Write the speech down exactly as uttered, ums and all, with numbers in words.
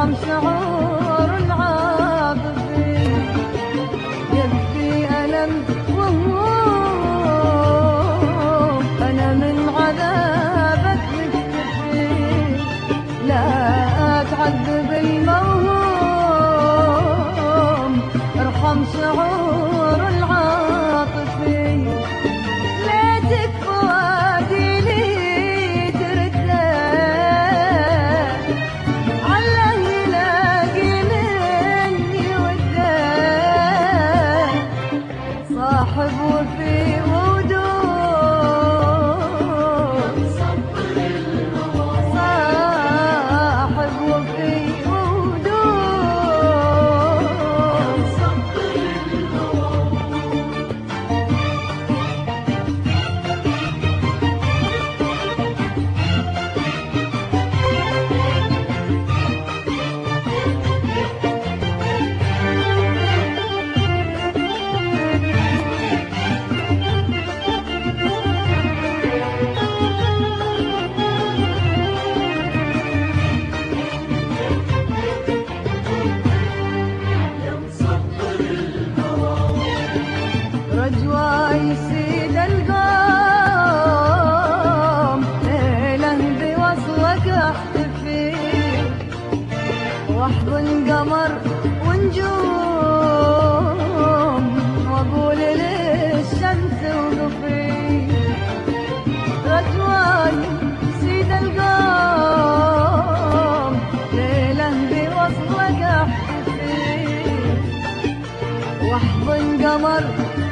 ارحم شعور العاطفي يكفي ألم وهموم، أنا من عذابك مكتفي، لا تعذب الموهوم، ارحم شعور العاطفي. ليتك فؤادي لي ترده علّه يلاقي مني وده، صاحب وفي ودود، صاحب وفي ودود. رجوى يسيد القوم، ليله بوصلك احتفي، واحضن قمر ونجوم، واقول للشمس وقفي. رجوى يسيد القوم، ليله بوصلك احتفي، واحضن قمر